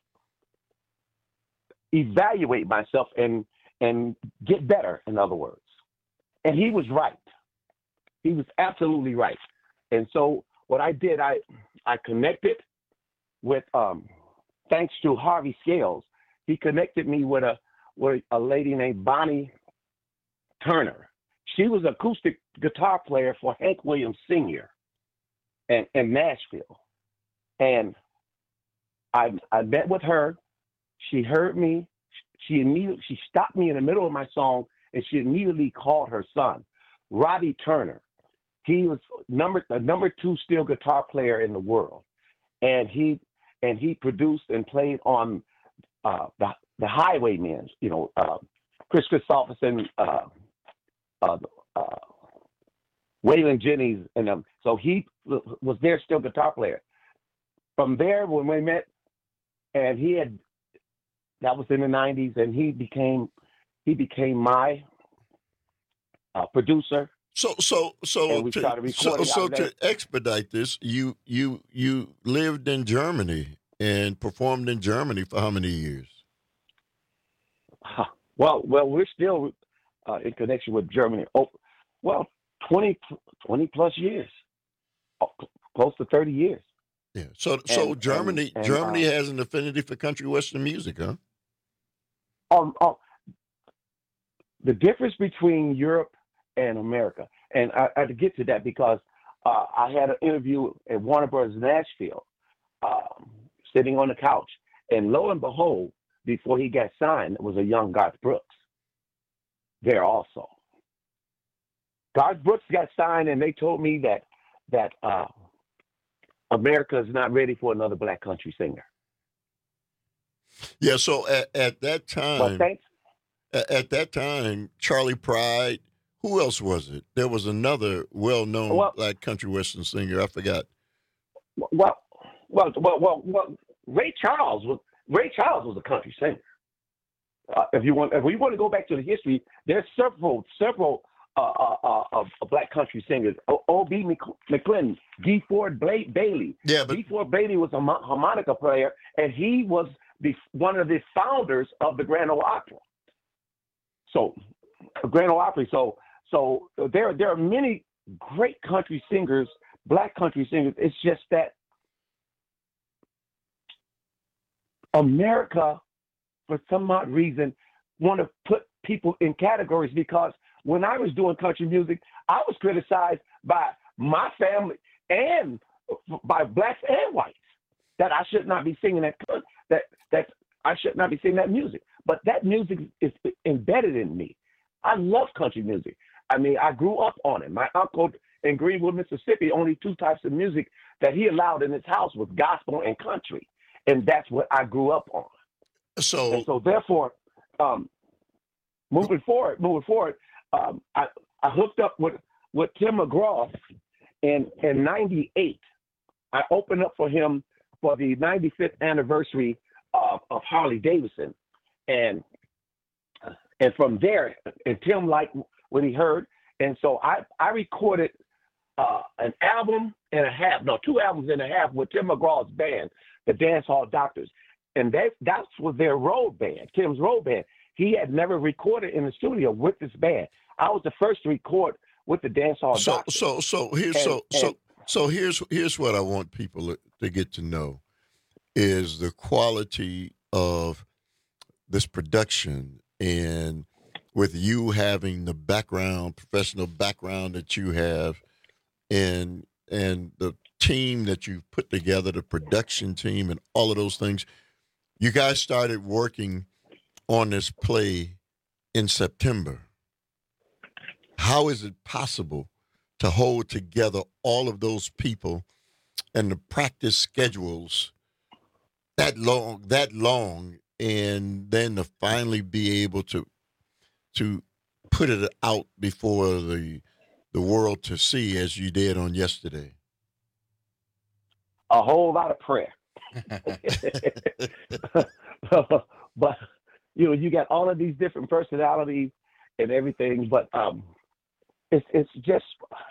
re-evaluate myself and and get better, in other words. And he was right. He was absolutely right. And so what I did, I I connected with, um, thanks to Harvey Scales, he connected me with a with a lady named Bonnie Turner. She was an acoustic guitar player for Hank Williams Senior in, in Nashville. And I I met with her. She heard me. She immediately she stopped me in the middle of my song, and she immediately called her son, Robbie Turner. He was number the number two steel guitar player in the world, and he and he produced and played on uh, the the Highwaymen. You know, uh, Chris Christopherson, uh, uh, uh, Waylon Jennings, and um, so he was their steel guitar player. From there, when we met, and he had that was in the nineties, and he became he became my uh, producer. So, so, so, to, to so, so to expedite this, you, you, you lived in Germany and performed in Germany for how many years? Well, well, we're still uh, in connection with Germany. Oh, well, twenty, twenty plus years, close to thirty years. Yeah. So, and, so Germany, and, and, Germany uh, has an affinity for country western music, huh? Um, um, the difference between Europe and America, and I, I had to get to that because uh, I had an interview at Warner Brothers Nashville, um, sitting on the couch, and lo and behold, before he got signed, it was a young Garth Brooks there also. Garth Brooks got signed, and they told me that that uh, America is not ready for another black country singer. Yeah, so at, at that time, well, thanks. At, at that time, Charlie Pride. Who else was it? There was another well-known well, black country western singer. I forgot. Well, well, well, well, well. Ray Charles was Ray Charles was a country singer. Uh, if you want, if we want to go back to the history, there's several, several uh, uh, uh, uh, black country singers. O B McClendon, D. Ford Bailey. Yeah, but D. Ford Bailey was a harmonica player, and he was the one of the founders of the Grand Ole Opry. So, Grand Ole Opry. So. So there, there are many great country singers, black country singers. It's just that America, for some odd reason, want to put people in categories because when I was doing country music, I was criticized by my family and by blacks and whites that I should not be singing that that that I should not be singing that music. But that music is embedded in me. I love country music. I mean, I grew up on it. My uncle in Greenwood, Mississippi, only two types of music that he allowed in his house was gospel and country, and that's what I grew up on. So, and so therefore, um, moving forward, moving forward, um, I, I hooked up with with Tim McGraw in in ninety-eight. I opened up for him for the ninety-fifth anniversary of, of Harley Davidson, and and from there, and Tim liked what he heard, and so I I recorded uh, an album and a half, no, two albums and a half with Tim McGraw's band, the Dance Hall Doctors, and that that was their road band, Tim's road band. He had never recorded in the studio with this band. I was the first to record with the Dancehall So Doctor. so so here's And- so so and- so here's here's what I want people to get to know is the quality of this production, and with you having the background, professional background that you have, and and the team that you put together, the production team, and all of those things. You guys started working on this play in September. How is it possible to hold together all of those people and the practice schedules that long, that long, and then to finally be able to to put it out before the the world to see as you did on yesterday? A whole lot of prayer. But you know, you got all of these different personalities and everything, but um, it's it's just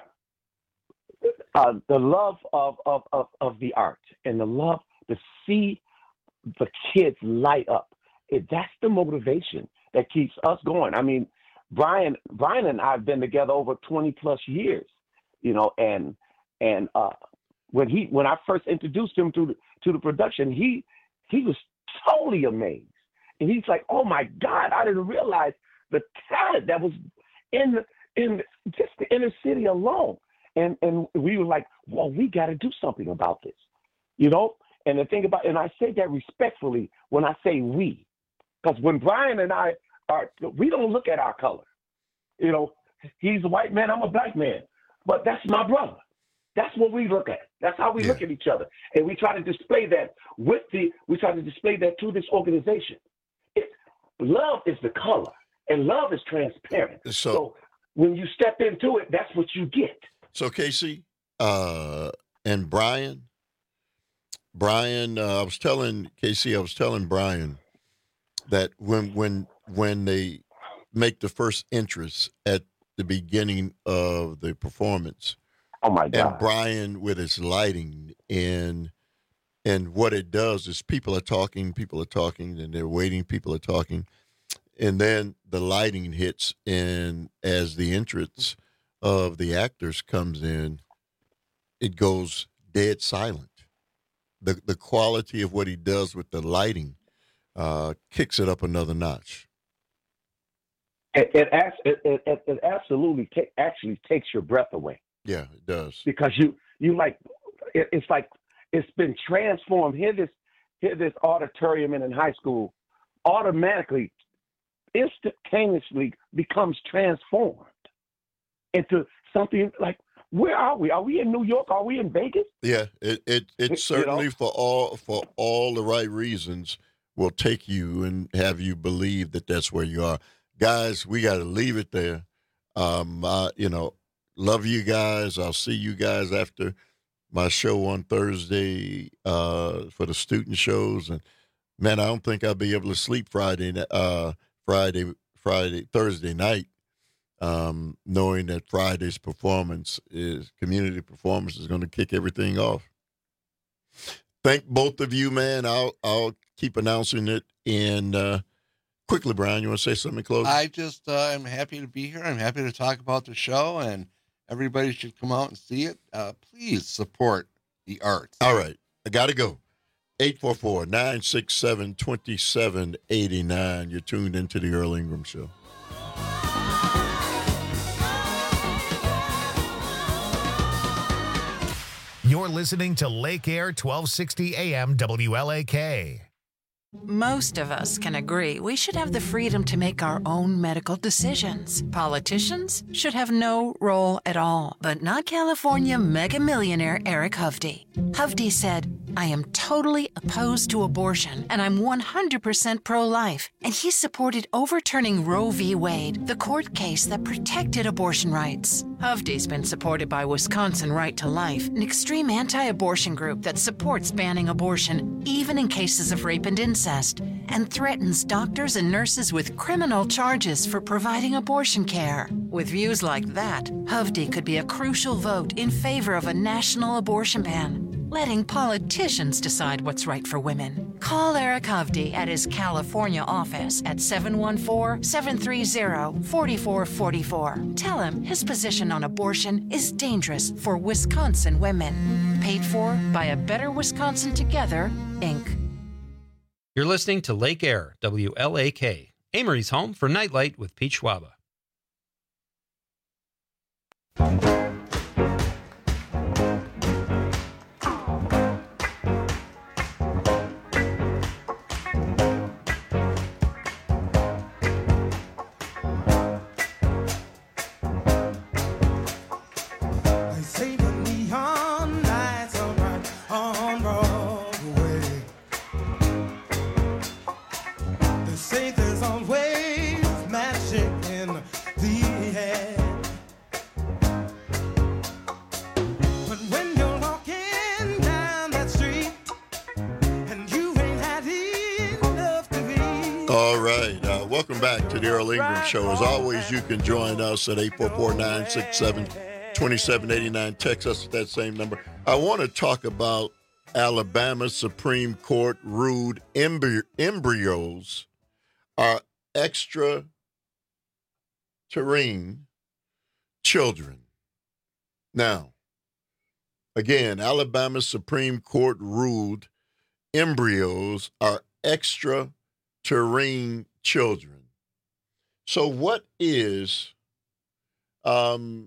uh, the love of, of of of the art and the love to see the kids light up. It, that's the motivation that keeps us going. I mean, Brian Brian and I have been together over twenty plus years, you know, and and uh, when he when I first introduced him to the, to the production, he he was totally amazed. And he's like, "Oh my God, I didn't realize the talent that was in the, in just the inner city alone." And and we were like, "Well, we got to do something about this," you know. And the thing about, and I say that respectfully when I say we, because when Brian and I are, we don't look at our color. You know, he's a white man, I'm a black man, but that's my brother. That's what we look at. That's how we yeah. look at each other, and we try to display that with the. We try to display that to this organization. Love is the color, and love is transparent. So, so when you step into it, that's what you get. So Casey uh, and Brian, Brian, uh, I was telling Casey, I was telling Brian that when when when they make the first entrance at the beginning of the performance, oh my God, and Brian with his lighting and. And what it does is people are talking, people are talking, and they're waiting, people are talking. And then the lighting hits, and as the entrance of the actors comes in, it goes dead silent. The the quality of what he does with the lighting uh, kicks it up another notch. It it, it, it, it absolutely ta- actually takes your breath away. Yeah, it does. Because you, you like, it, it's like, it's been transformed. Here, this here, this auditorium in, in high school automatically, instantaneously becomes transformed into something like, where are we? Are we in New York? Are we in Vegas? Yeah, it it, it certainly, you know? for all for all the right reasons, will take you and have you believe that that's where you are. Guys, we got to leave it there. Um, I, you know, love you guys. I'll see you guys after my show on Thursday uh, for the student shows, and man, I don't think I'll be able to sleep Friday, uh, Friday, Friday, Thursday night, um, knowing that Friday's performance is community performance is going to kick everything off. Thank both of you, man. I'll I'll keep announcing it. And uh, quickly, Brian, you want to say something close? I just uh, am happy to be here. I'm happy to talk about the show, and everybody should come out and see it. Uh, please support the arts. All right. I got to go. eight four four, nine six seven, two seven eight nine. You're tuned into the Earl Ingram Show. You're listening to Lake Air twelve sixty A M W L A K. Most of us can agree we should have the freedom to make our own medical decisions. Politicians should have no role at all, but not California mega millionaire Eric Hovde. Hovde said, "I am totally opposed to abortion, and I'm one hundred percent pro-life." And he supported overturning Roe v. Wade, the court case that protected abortion rights. Hovde's been supported by Wisconsin Right to Life, an extreme anti-abortion group that supports banning abortion, even in cases of rape and incest, and threatens doctors and nurses with criminal charges for providing abortion care. With views like that, Hovde could be a crucial vote in favor of a national abortion ban. letting politicians decide what's right for women. Call Eric Hovde at his California office at seven one four, seven three zero, four four four four. Tell him his position on abortion is dangerous for Wisconsin women. Paid for by A Better Wisconsin Together, Incorporated. You're listening to Lake Air, W L A K, Amory's home for Nightlight with Pete Schwaba. Back to the Earl Ingram Show. As always, you can join us at eight four four, nine six seven, two seven eight nine. Text us at that same number. I want to talk about Alabama Supreme Court ruled embry- embryos are extraterrene children. Now, again, Alabama Supreme Court ruled embryos are extraterrene children. So what is, um,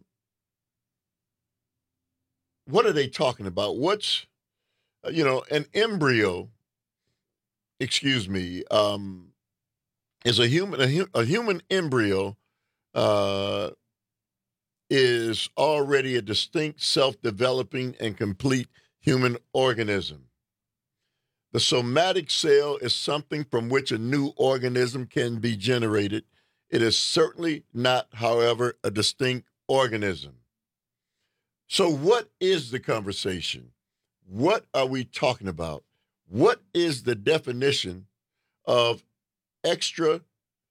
what are they talking about? What's, you know, an embryo, excuse me, um, is a human, a, hu- a human embryo uh, is already a distinct, self-developing, and complete human organism. The somatic cell is something from which a new organism can be generated. It is certainly not, however, a distinct organism. So what is the conversation? What are we talking about? What is the definition of extraterrene?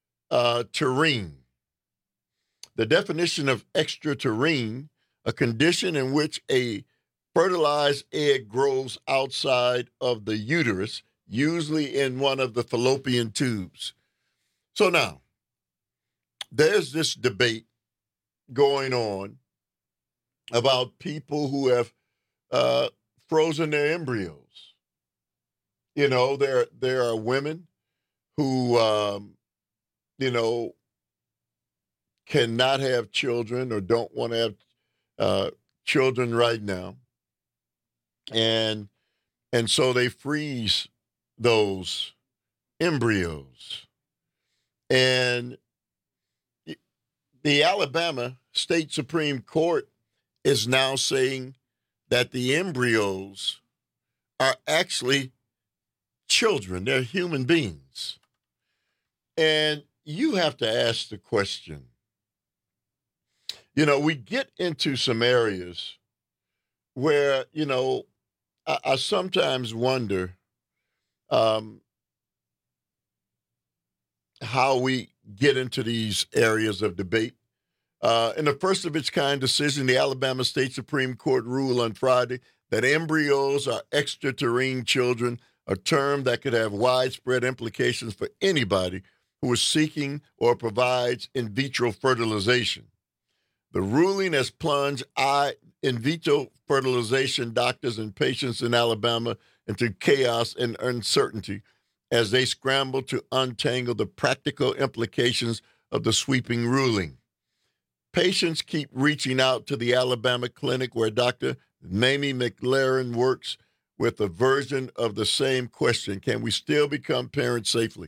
The definition of extraterrene, a condition in which a fertilized egg grows outside of the uterus, usually in one of the fallopian tubes. So now, there's this debate going on about people who have uh, frozen their embryos. You know, there there are women who, um, you know, cannot have children or don't want to have uh, children right now. And and so they freeze those embryos. And the Alabama State Supreme Court is now saying that the embryos are actually children. They're human beings. And you have to ask the question. You know, we get into some areas where, you know, I, I sometimes wonder um, how we get into these areas of debate. Uh, in the first of its kind decision, the Alabama State Supreme Court ruled on Friday that embryos are extraterrene children, a term that could have widespread implications for anybody who is seeking or provides in vitro fertilization. The ruling has plunged I, in vitro fertilization doctors and patients in Alabama into chaos and uncertainty as they scramble to untangle the practical implications of the sweeping ruling. Patients keep reaching out to the Alabama clinic where Doctor Mamie McLaren works with a version of the same question: can we still become parents safely?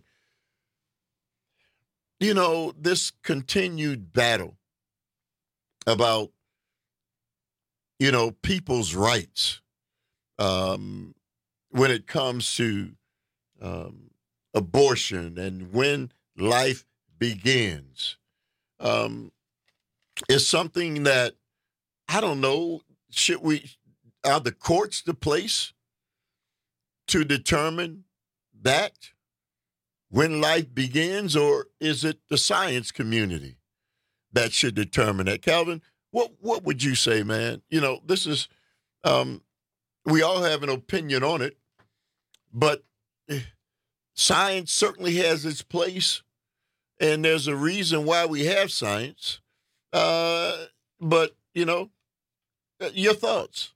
You know, this continued battle about, you know, people's rights um, when it comes to um, abortion and when life begins um, is something that, I don't know, should we, are the courts the place to determine that when life begins, or is it the science community that should determine that? Calvin, what what would you say, man? You know, this is, um, we all have an opinion on it, but science certainly has its place, and there's a reason why we have science. Uh, but, you know, your thoughts?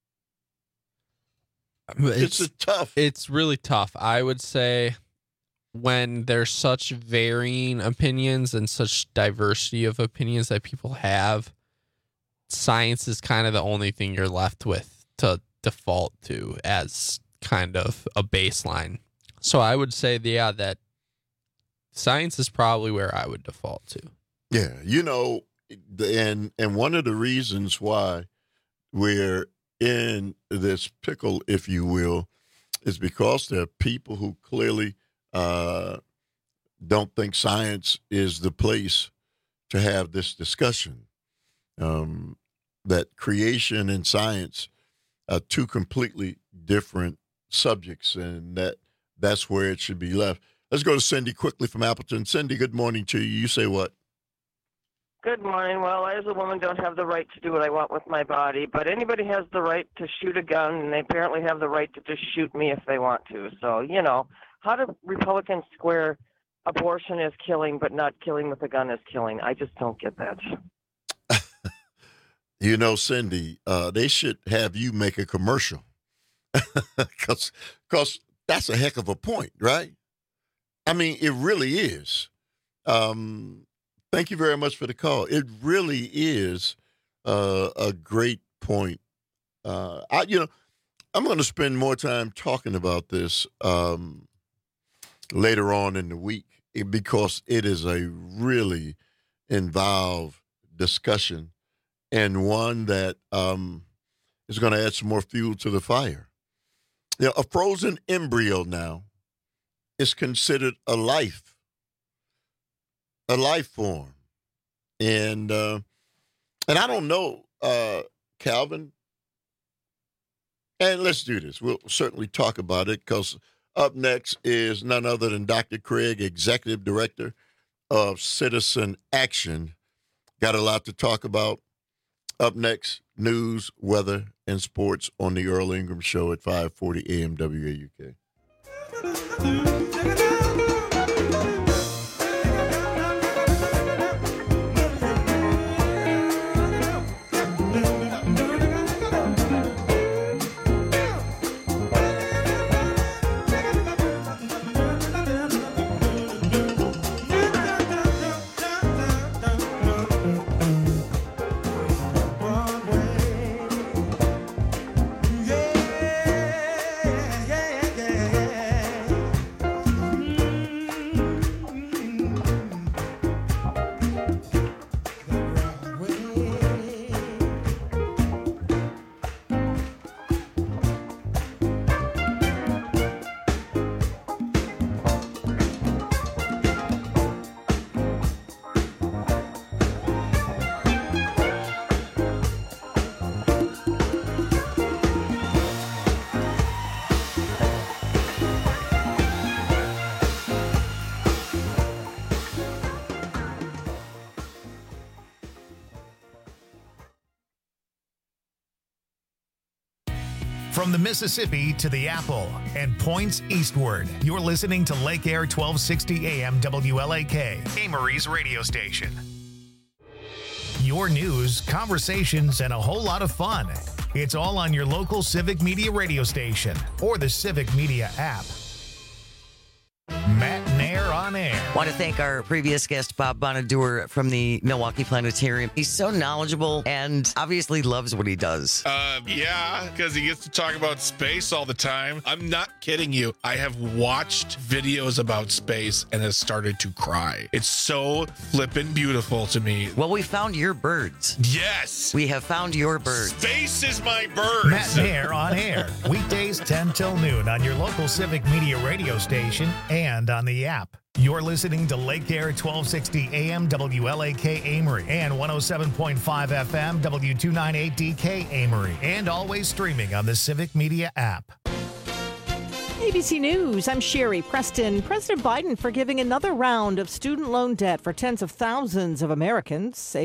It's, it's a tough. It's really tough. I would say when there's such varying opinions and such diversity of opinions that people have, science is kind of the only thing you're left with to default to as kind of a baseline. So I would say, yeah, that science is probably where I would default to. Yeah, you know, and and one of the reasons why we're in this pickle, if you will, is because there are people who clearly uh, don't think science is the place to have this discussion. Um, that creation and science are two completely different subjects, and that that's where it should be left. Let's go to Cindy quickly from Appleton. Cindy, good morning to you. You say what? Good morning. Well, I as a woman don't have the right to do what I want with my body, but anybody has the right to shoot a gun, and they apparently have the right to just shoot me if they want to. So, you know, how do Republicans square abortion is killing, but not killing with a gun is killing? I just don't get that. You know, Cindy, uh, they should have you make a commercial because because that's a heck of a point, right? I mean, it really is. Um, thank you very much for the call. It really is uh, a great point. Uh, I, you know, I'm going to spend more time talking about this um, later on in the week because it is a really involved discussion. And one that um, is going to add some more fuel to the fire. You know, a frozen embryo now is considered a life, a life form. And uh, and I don't know, uh, Calvin, and let's do this. We'll certainly talk about it because up next is none other than Doctor Craig, Executive Director of Citizen Action. Got a lot to talk about. Up next, news, weather, and sports on the Earl Ingram Show at five forty A M W A U K. From the Mississippi to the Apple and points eastward, you're listening to Lake Air twelve sixty A M W L A K, Amory's radio station. Your news, conversations, and a whole lot of fun. It's all on your local Civic Media radio station or the Civic Media app. Matt Nair on air. Want to thank our previous guest, Bob Bonaduer from the Milwaukee Planetarium. He's so knowledgeable and obviously loves what he does. Uh, yeah, because he gets to talk about space all the time. I'm not kidding you. I have watched videos about space and have started to cry. It's so flippin' beautiful to me. Well, we found your birds. Yes. We have found your birds. Space is my birds. Matt Nair on air. Weekdays ten till noon on your local Civic Media radio station and on the app. You're listening to Lake Air twelve sixty A M W L A K Amory and one oh seven point five F M W two ninety-eight D K Amory, and always streaming on the Civic Media app. A B C News, I'm Sherry Preston. President Biden forgiving another round of student loan debt for tens of thousands of Americans.